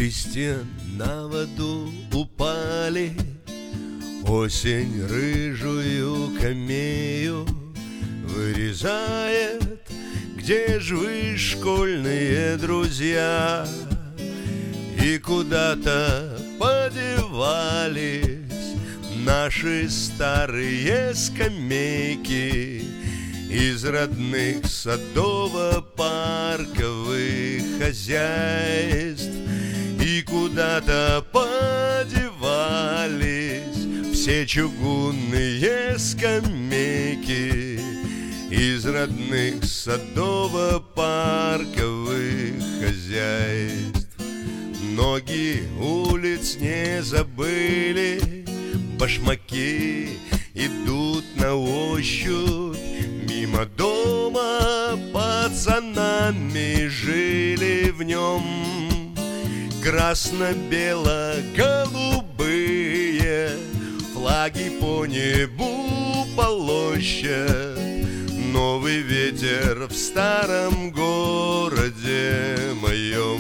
Листья на воду упали, осень рыжую камею вырезает. Где ж вы, школьные друзья? И куда-то подевались наши старые скамейки из родных садово-парковых хозяйств. И куда-то подевались все чугунные скамейки из родных садово-парковых хозяйств. Ноги улиц не забыли, башмаки идут на ощупь. Мимо дома пацанами жили в нем красно-бело-голубые флаги по небу полощет. Новый ветер в старом городе моем.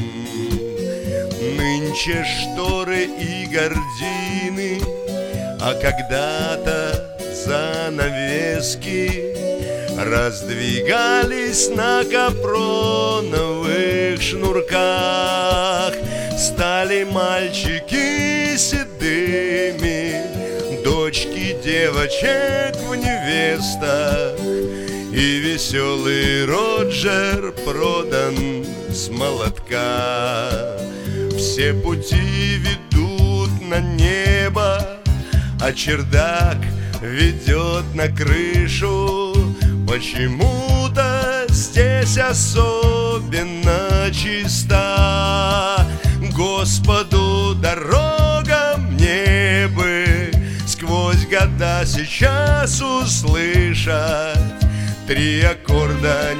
Нынче шторы и гардины, а когда-то занавески раздвигались на капроновых шнурках. Стали мальчики седыми, дочки девочек в невестах, и веселый Роджер продан с молотка. Все пути ведут на небо, а чердак ведет на крышу. Почему-то здесь особенно чиста. Господу дорога, мне бы сквозь года сейчас услышать три аккорда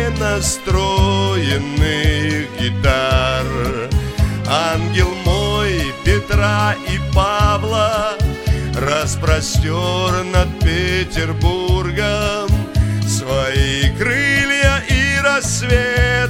ненастроенных гитар. Ангел мой Петра и Павла распростер над Петербургом свои крылья, и рассвет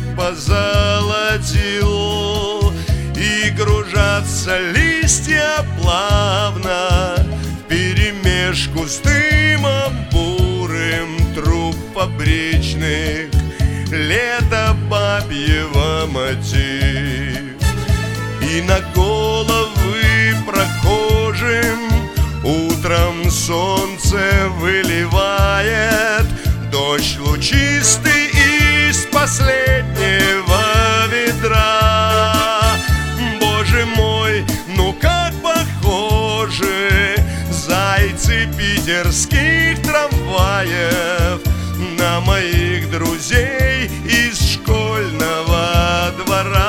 позолотил. И кружатся листья плавно вперемешку с дымом бурым труб фабричных. Лето бабьего мотив. И на головы прохожим утром солнце выливает дождь лучистый из последнего ведра. Боже мой, ну как похожи зайцы питерских трамваев на моих друзей из школьного двора.